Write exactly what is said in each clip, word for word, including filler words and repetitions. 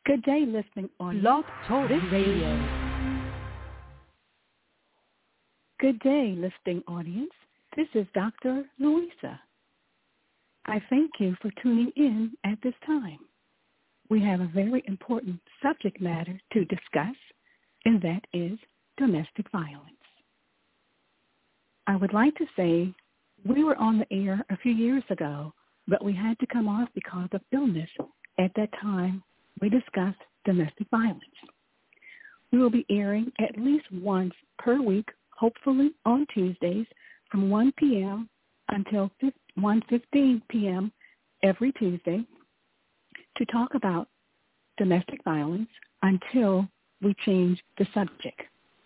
Good day, listening on Blog Talk Radio. Good day, listening audience. This is Doctor Louisa. I thank you for tuning in at this time. We have a very important subject matter to discuss, and that is domestic violence. I would like to say we were on the air a few years ago, but we had to come off because of illness. At that time, we discussed domestic violence. We will be airing at least once per week, hopefully on Tuesdays from one p.m. until one fifteen p.m. every Tuesday to talk about domestic violence until we change the subject.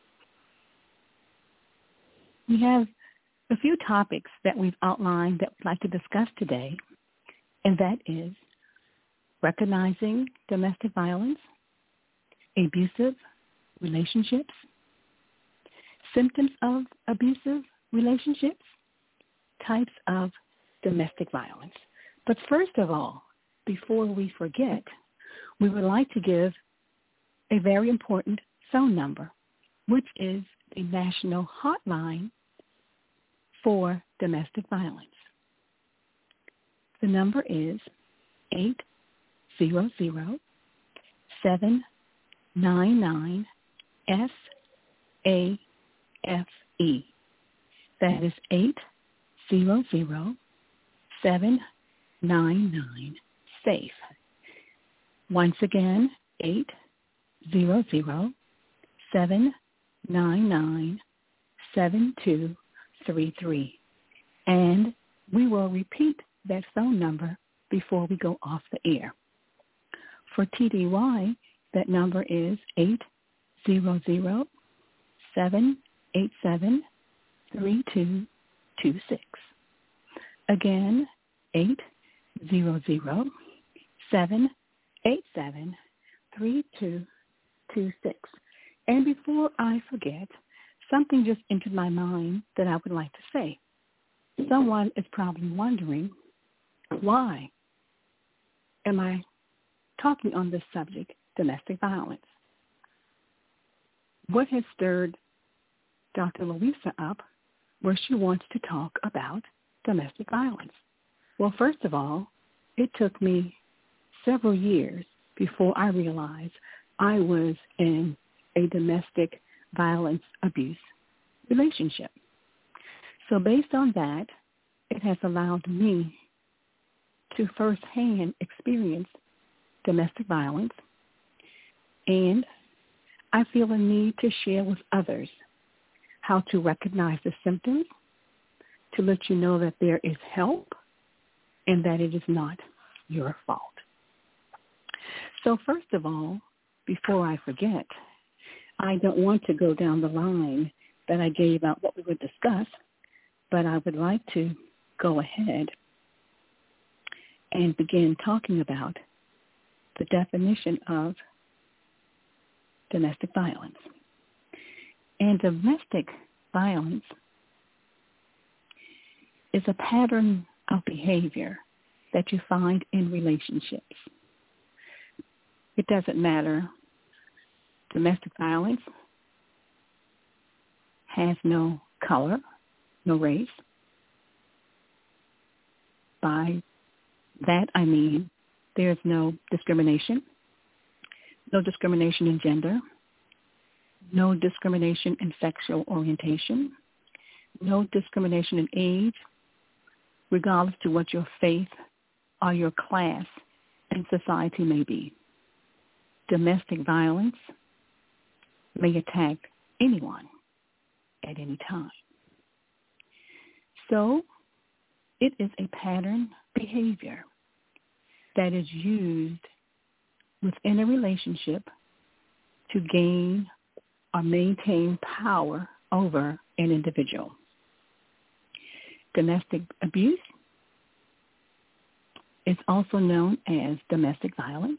We have a few topics that we've outlined that we'd like to discuss today, and that is recognizing domestic violence, abusive relationships, symptoms of abusive relationships, types of domestic violence. But first of all, before we forget, we would like to give a very important phone number, which is the national hotline for domestic violence. The number is eight zero zero, seven nine nine, S A F E. That is eight zero zero, seven nine nine, SAFE. Once again, eight zero zero, seven nine nine, seven two three three. And we will repeat that phone number before we go off the air. For T D Y, that number is eight zero zero, seven eight seven, three two two six. Again, eight zero zero, seven eight seven, three two two six. And before I forget, something just entered my mind that I would like to say. Someone is probably wondering, why am I talking on this subject, domestic violence? What has stirred Doctor Louisa up where she wants to talk about domestic violence? Well, first of all, it took me several years before I realized I was in a domestic violence abuse relationship. So based on that, it has allowed me to firsthand experience domestic violence, and I feel a need to share with others how to recognize the symptoms, to let you know that there is help and that it is not your fault. So first of all, before I forget, I don't want to go down the line that I gave out what we would discuss, but I would like to go ahead and begin talking about the definition of domestic violence. And domestic violence is a pattern of behavior that you find in relationships. It doesn't matter. Domestic violence has no color, no race. By that I mean there's no discrimination, no discrimination in gender, no discrimination in sexual orientation, no discrimination in age, regardless to what your faith or your class in society may be. Domestic violence may attack anyone at any time. So it is a pattern behavior that is used within a relationship to gain or maintain power over an individual. Domestic abuse is also known as domestic violence.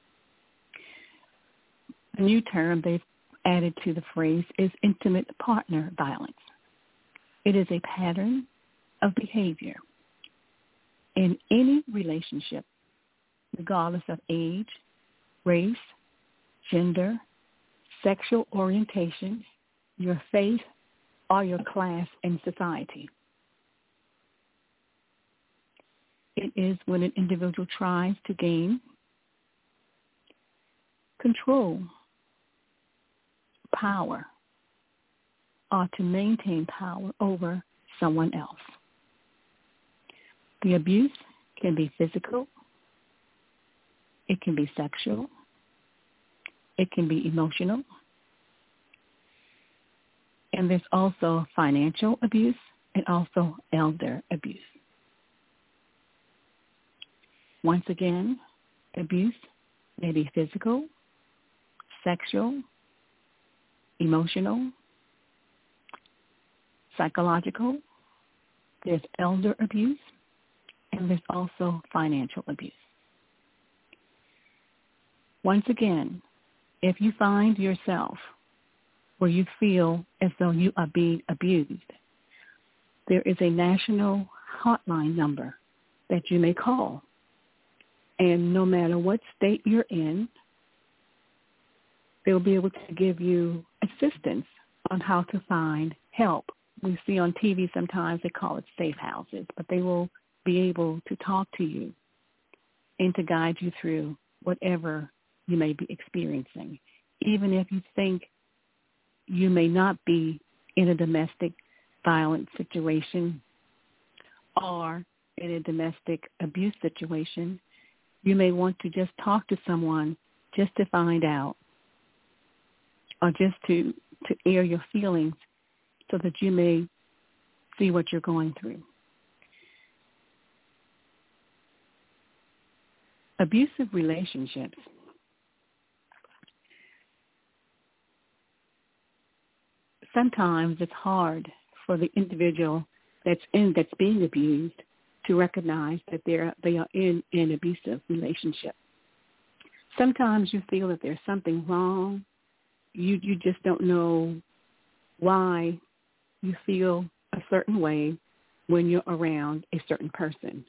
A new term they've added to the phrase is intimate partner violence. It is a pattern of behavior in any relationship, regardless of age, race, gender, sexual orientation, your faith, or your class in society. It is when an individual tries to gain control, power, or to maintain power over someone else. The abuse can be physical, it can be sexual, it can be emotional, and there's also financial abuse and also elder abuse. Once again, abuse may be physical, sexual, emotional, psychological, there's elder abuse, and there's also financial abuse. Once again, if you find yourself where you feel as though you are being abused, there is a national hotline number that you may call. And no matter what state you're in, they'll be able to give you assistance on how to find help. We see on T V sometimes they call it safe houses, but they will be able to talk to you and to guide you through whatever you may be experiencing. Even if you think you may not be in a domestic violence situation or in a domestic abuse situation, you may want to just talk to someone just to find out or just to, to air your feelings so that you may see what you're going through. Abusive relationships. Sometimes it's hard for the individual that's in that's being abused to recognize that they're they are in an abusive relationship. Sometimes you feel that there's something wrong. You you just don't know why you feel a certain way when you're around a certain person.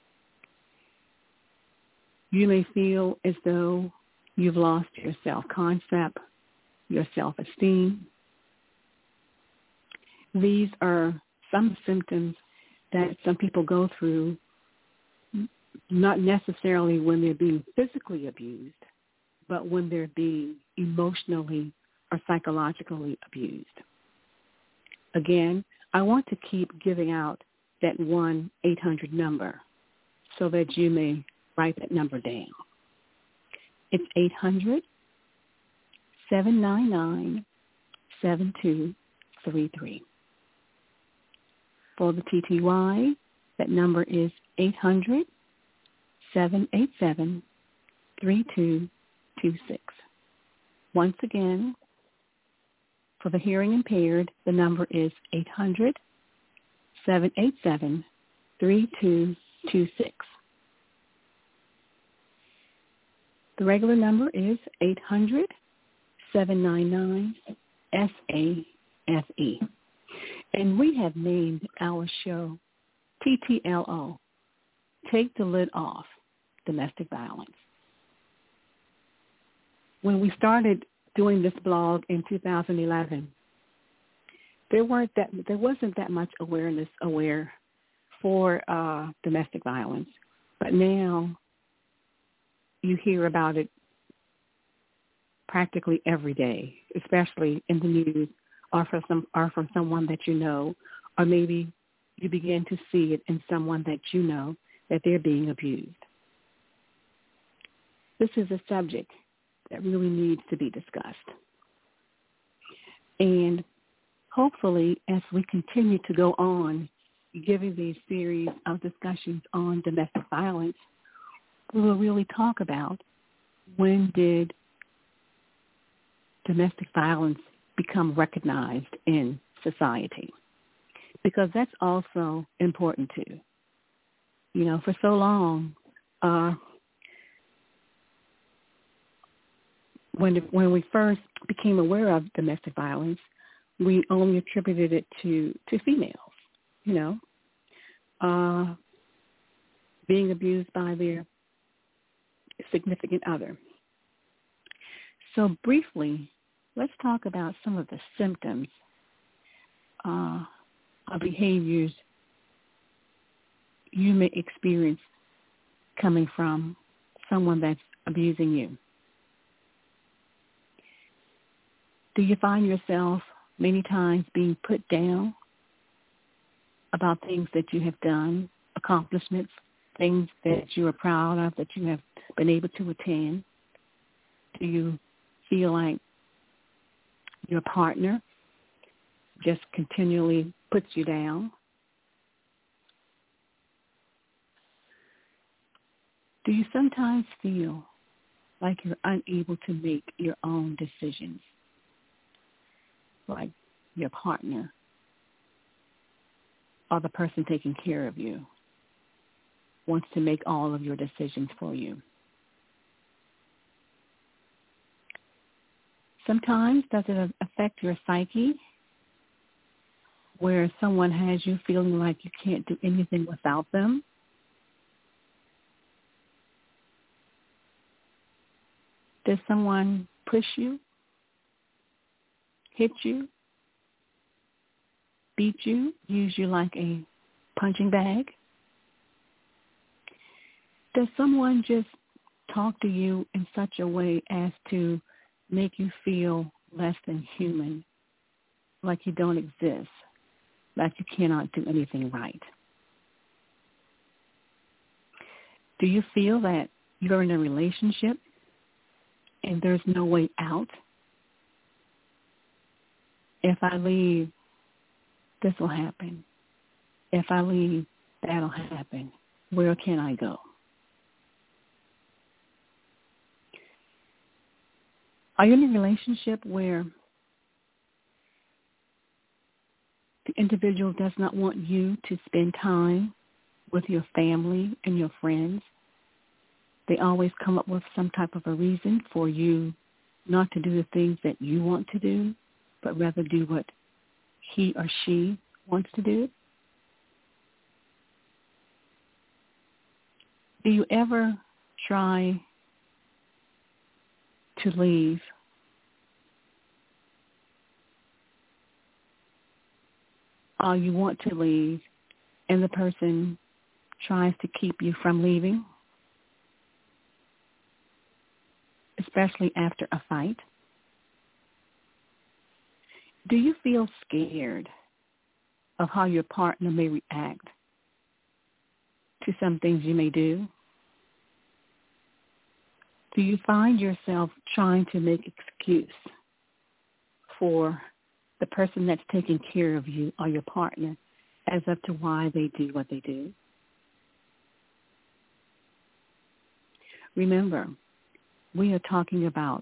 You may feel as though you've lost your self-concept, your self-esteem. These are some symptoms that some people go through, not necessarily when they're being physically abused, but when they're being emotionally or psychologically abused. Again, I want to keep giving out that one eight hundred number so that you may write that number down. It's eight hundred, seven nine nine, seven two three three. For the T T Y, that number is eight hundred, seven eight seven, three two two six. Once again, for the hearing impaired, the number is eight hundred, seven eight seven, three two two six. The regular number is eight hundred, seven nine nine, S A F E. And we have named our show T T L O, Take the Lid Off, Domestic Violence. When we started doing this blog in two thousand eleven, there weren't that there wasn't that much awareness aware for uh, domestic violence, but now you hear about it practically every day, especially in the news or from some or from someone that you know, or maybe you begin to see it in someone that you know that they're being abused. This is a subject that really needs to be discussed. And hopefully, as we continue to go on giving these series of discussions on domestic violence, we will really talk about when did domestic violence become recognized in society, because that's also important too. You know, for so long, uh, when when we first became aware of domestic violence, we only attributed it to, to females, you know, uh, being abused by their significant other. So briefly, let's talk about some of the symptoms uh, of behaviors you may experience coming from someone that's abusing you. Do you find yourself many times being put down about things that you have done, accomplishments, things that you are proud of, that you have been able to attain? Do you feel like your partner just continually puts you down? Do you sometimes feel like you're unable to make your own decisions? Like your partner or the person taking care of you wants to make all of your decisions for you? Sometimes does it affect your psyche where someone has you feeling like you can't do anything without them? Does someone push you, hit you, beat you, use you like a punching bag? Does someone just talk to you in such a way as to make you feel less than human, like you don't exist, like you cannot do anything right? Do you feel that you're in a relationship and there's no way out? If I leave, this will happen. If I leave, that'll happen. Where can I go? Are you in a relationship where the individual does not want you to spend time with your family and your friends? They always come up with some type of a reason for you not to do the things that you want to do, but rather do what he or she wants to do? Do you ever try to leave or you want to leave and the person tries to keep you from leaving, especially after a fight? Do you feel scared of how your partner may react to some things you may do? Do you find yourself trying to make excuse for the person that's taking care of you or your partner as up to why they do what they do? Remember, we are talking about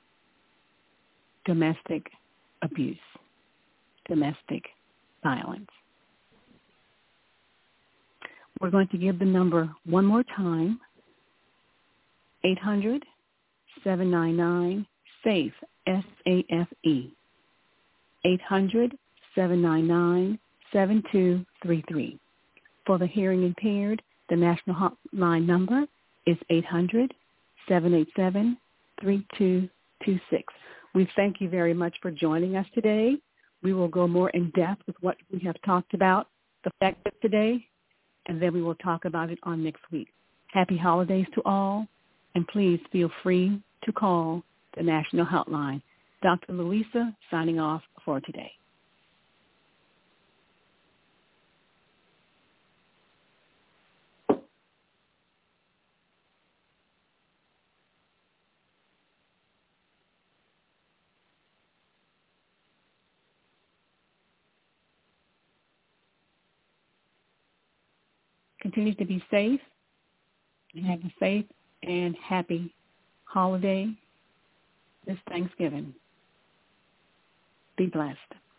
domestic abuse, domestic violence. We're going to give the number one more time, eight hundred, seven nine nine, SAFE, S A F E, eight hundred, seven nine nine, seven two three three. For the hearing impaired, the national hotline number is eight hundred, seven eight seven, three two two six. We thank you very much for joining us today. We will go more in depth with what we have talked about the fact of today, and then we will talk about it on next week. Happy holidays to all, and please feel free to call the national hotline. Doctor Louisa signing off for today. Continue to be safe and have a safe and happy holiday this Thanksgiving. Be blessed.